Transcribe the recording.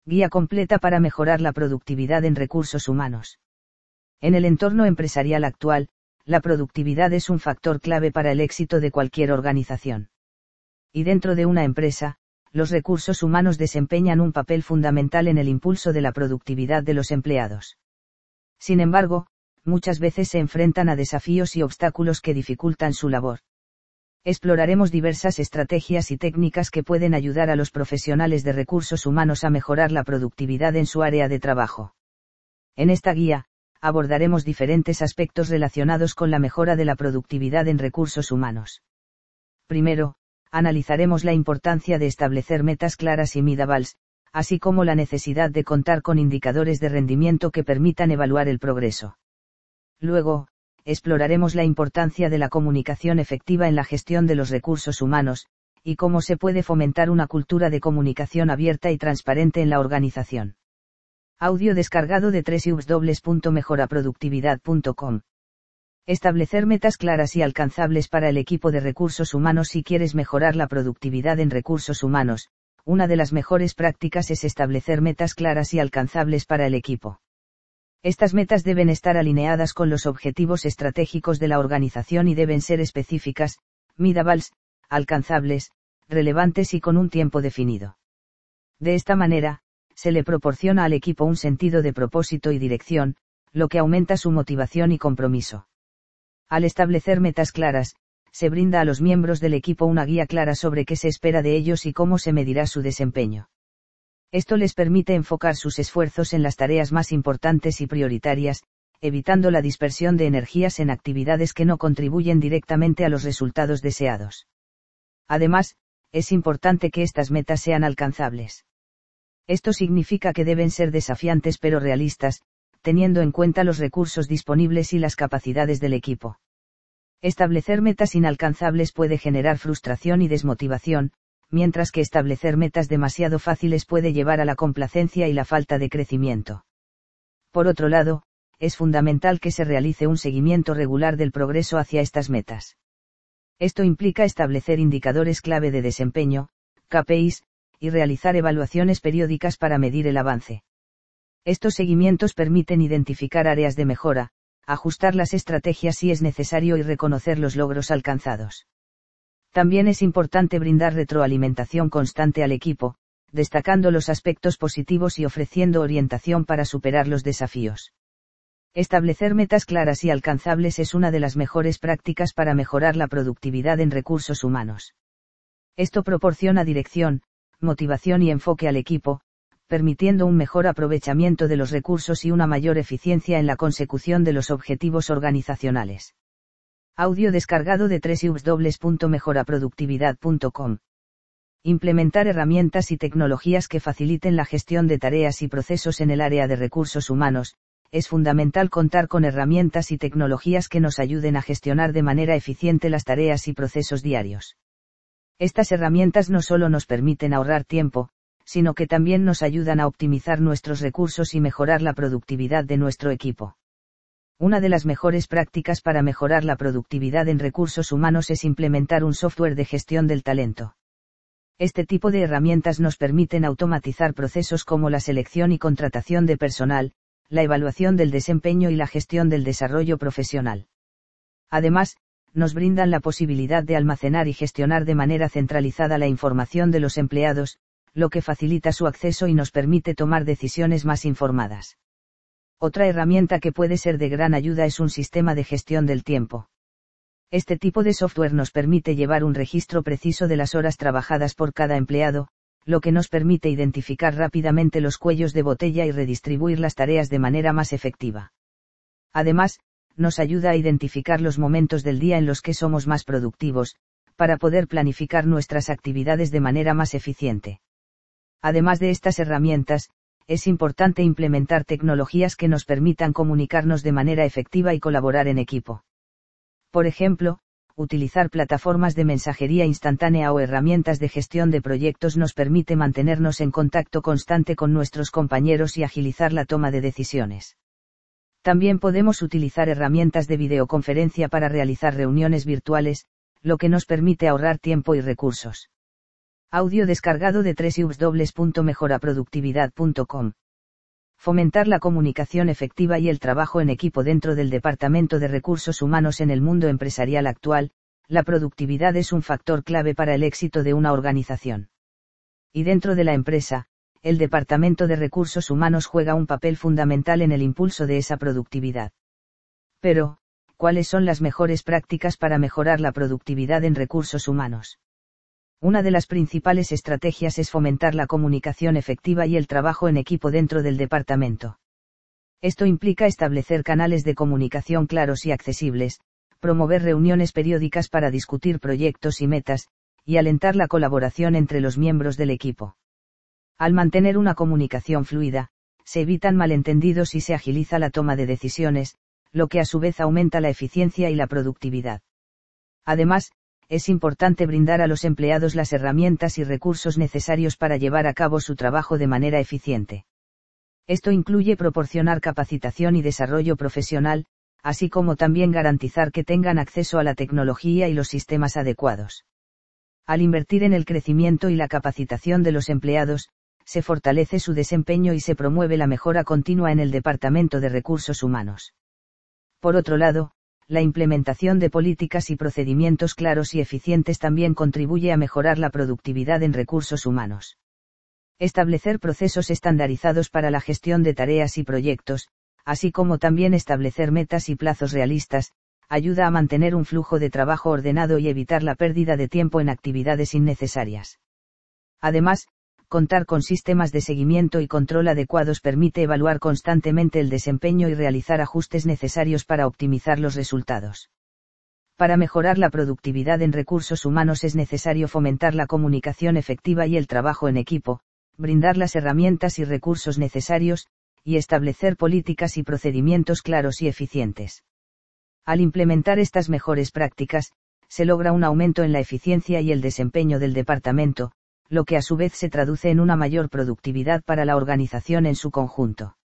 Guía completa para mejorar la productividad en recursos humanos. En el entorno empresarial actual, la productividad es un factor clave para el éxito de cualquier organización. Y dentro de una empresa, los recursos humanos desempeñan un papel fundamental en el impulso de la productividad de los empleados. Sin embargo, muchas veces se enfrentan a desafíos y obstáculos que dificultan su labor. Exploraremos diversas estrategias y técnicas que pueden ayudar a los profesionales de recursos humanos a mejorar la productividad en su área de trabajo. En esta guía, abordaremos diferentes aspectos relacionados con la mejora de la productividad en recursos humanos. Primero, analizaremos la importancia de establecer metas claras y measurables, así como la necesidad de contar con indicadores de rendimiento que permitan evaluar el progreso. Luego, exploraremos la importancia de la comunicación efectiva en la gestión de los recursos humanos, y cómo se puede fomentar una cultura de comunicación abierta y transparente en la organización. Audio descargado de www.mejoraproductividad.com. Establecer metas claras y alcanzables para el equipo de recursos humanos. Si quieres mejorar la productividad en recursos humanos, una de las mejores prácticas es establecer metas claras y alcanzables para el equipo. Estas metas deben estar alineadas con los objetivos estratégicos de la organización y deben ser específicas, measurables, alcanzables, relevantes y con un tiempo definido. De esta manera, se le proporciona al equipo un sentido de propósito y dirección, lo que aumenta su motivación y compromiso. Al establecer metas claras, se brinda a los miembros del equipo una guía clara sobre qué se espera de ellos y cómo se medirá su desempeño. Esto les permite enfocar sus esfuerzos en las tareas más importantes y prioritarias, evitando la dispersión de energías en actividades que no contribuyen directamente a los resultados deseados. Además, es importante que estas metas sean alcanzables. Esto significa que deben ser desafiantes pero realistas, teniendo en cuenta los recursos disponibles y las capacidades del equipo. Establecer metas inalcanzables puede generar frustración y desmotivación, mientras que establecer metas demasiado fáciles puede llevar a la complacencia y la falta de crecimiento. Por otro lado, es fundamental que se realice un seguimiento regular del progreso hacia estas metas. Esto implica establecer indicadores clave de desempeño, KPIs, y realizar evaluaciones periódicas para medir el avance. Estos seguimientos permiten identificar áreas de mejora, ajustar las estrategias si es necesario y reconocer los logros alcanzados. También es importante brindar retroalimentación constante al equipo, destacando los aspectos positivos y ofreciendo orientación para superar los desafíos. Establecer metas claras y alcanzables es una de las mejores prácticas para mejorar la productividad en recursos humanos. Esto proporciona dirección, motivación y enfoque al equipo, permitiendo un mejor aprovechamiento de los recursos y una mayor eficiencia en la consecución de los objetivos organizacionales. Audio descargado de www.mejoraproductividad.com. Implementar herramientas y tecnologías que faciliten la gestión de tareas y procesos en el área de recursos humanos. Es fundamental contar con herramientas y tecnologías que nos ayuden a gestionar de manera eficiente las tareas y procesos diarios. Estas herramientas no solo nos permiten ahorrar tiempo, sino que también nos ayudan a optimizar nuestros recursos y mejorar la productividad de nuestro equipo. Una de las mejores prácticas para mejorar la productividad en recursos humanos es implementar un software de gestión del talento. Este tipo de herramientas nos permiten automatizar procesos como la selección y contratación de personal, la evaluación del desempeño y la gestión del desarrollo profesional. Además, nos brindan la posibilidad de almacenar y gestionar de manera centralizada la información de los empleados, lo que facilita su acceso y nos permite tomar decisiones más informadas. Otra herramienta que puede ser de gran ayuda es un sistema de gestión del tiempo. Este tipo de software nos permite llevar un registro preciso de las horas trabajadas por cada empleado, lo que nos permite identificar rápidamente los cuellos de botella y redistribuir las tareas de manera más efectiva. Además, nos ayuda a identificar los momentos del día en los que somos más productivos, para poder planificar nuestras actividades de manera más eficiente. Además de estas herramientas, es importante implementar tecnologías que nos permitan comunicarnos de manera efectiva y colaborar en equipo. Por ejemplo, utilizar plataformas de mensajería instantánea o herramientas de gestión de proyectos nos permite mantenernos en contacto constante con nuestros compañeros y agilizar la toma de decisiones. También podemos utilizar herramientas de videoconferencia para realizar reuniones virtuales, lo que nos permite ahorrar tiempo y recursos. Audio descargado de www.mejoraproductividad.com. Fomentar la comunicación efectiva y el trabajo en equipo dentro del Departamento de Recursos Humanos. En el mundo empresarial actual, la productividad es un factor clave para el éxito de una organización. Y dentro de la empresa, el Departamento de Recursos Humanos juega un papel fundamental en el impulso de esa productividad. Pero, ¿cuáles son las mejores prácticas para mejorar la productividad en recursos humanos? Una de las principales estrategias es fomentar la comunicación efectiva y el trabajo en equipo dentro del departamento. Esto implica establecer canales de comunicación claros y accesibles, promover reuniones periódicas para discutir proyectos y metas, y alentar la colaboración entre los miembros del equipo. Al mantener una comunicación fluida, se evitan malentendidos y se agiliza la toma de decisiones, lo que a su vez aumenta la eficiencia y la productividad. Además, es importante brindar a los empleados las herramientas y recursos necesarios para llevar a cabo su trabajo de manera eficiente. Esto incluye proporcionar capacitación y desarrollo profesional, así como también garantizar que tengan acceso a la tecnología y los sistemas adecuados. Al invertir en el crecimiento y la capacitación de los empleados, se fortalece su desempeño y se promueve la mejora continua en el Departamento de Recursos Humanos. Por otro lado, la implementación de políticas y procedimientos claros y eficientes también contribuye a mejorar la productividad en recursos humanos. Establecer procesos estandarizados para la gestión de tareas y proyectos, así como también establecer metas y plazos realistas, ayuda a mantener un flujo de trabajo ordenado y evitar la pérdida de tiempo en actividades innecesarias. Además, contar con sistemas de seguimiento y control adecuados permite evaluar constantemente el desempeño y realizar ajustes necesarios para optimizar los resultados. Para mejorar la productividad en recursos humanos es necesario fomentar la comunicación efectiva y el trabajo en equipo, brindar las herramientas y recursos necesarios, y establecer políticas y procedimientos claros y eficientes. Al implementar estas mejores prácticas, se logra un aumento en la eficiencia y el desempeño del departamento, lo que a su vez se traduce en una mayor productividad para la organización en su conjunto.